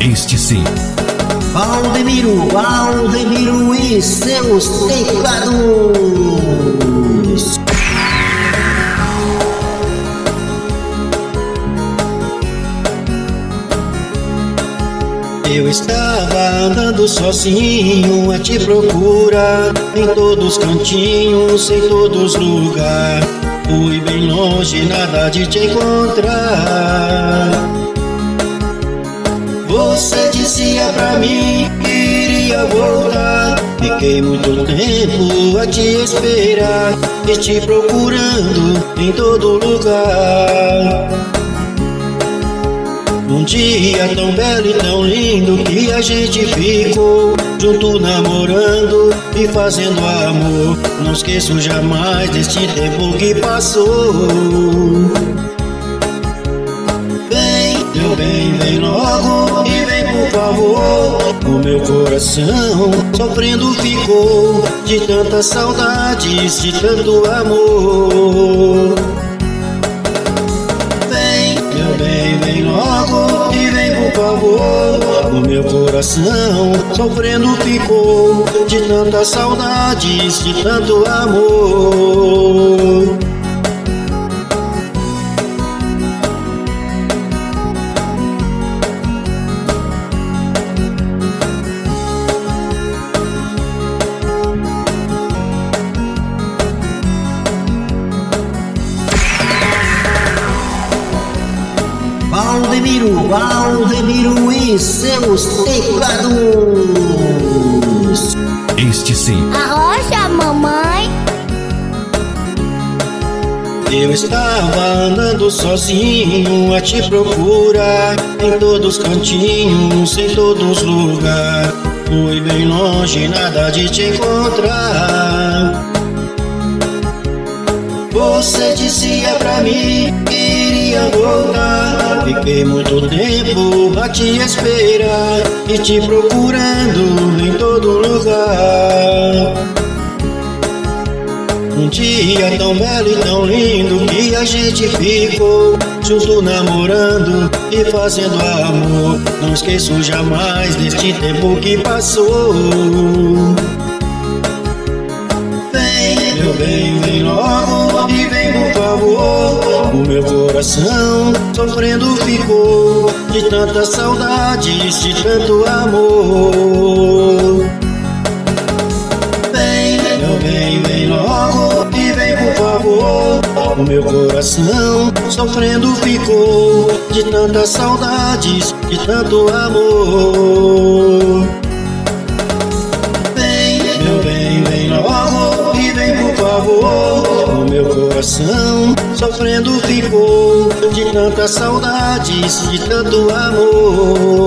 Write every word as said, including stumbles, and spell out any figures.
Este sim. Valdemiro, Valdemiro e seus teclados. Eu estava andando sozinho a te procurar, em todos os cantinhos, em todos os lugares. Fui bem longe, nada de te encontrar. Você dizia pra mim que iria voltar. Fiquei muito tempo a te esperar e te procurando em todo lugar. Um dia tão belo e tão lindo que a gente ficou junto namorando e fazendo amor. Não esqueço jamais deste tempo que passou. Vem, meu bem, vem logo e vem por favor. O meu coração sofrendo ficou de tantas saudades, de tanto amor. Vem, meu bem, vem logo e vem por favor. O meu coração sofrendo ficou de tantas saudades, de tanto amor. Valdemiro, Valdemiro e seus teclados. Este sim. Arrocha, mamãe. Eu estava andando sozinho a te procurar, em todos os cantinhos, em todos os lugares. Fui bem longe, nada de te encontrar. Você dizia pra mim que iria voltar. Fiquei muito tempo a te esperar e te procurando em todo lugar. Um dia tão belo e tão lindo que a gente ficou junto namorando e fazendo amor. Não esqueço jamais deste tempo que passou. Vem, meu bem, vem logo e vem por favor. O meu coração sofrendo ficou de tantas saudades, de tanto amor. Vem, meu bem, vem logo e vem por favor. O meu coração sofrendo ficou de tantas saudades, de tanto amor. Vem, meu bem, vem logo e vem por favor. O meu coração sofrendo ficou de tantas saudades, de tanto amor.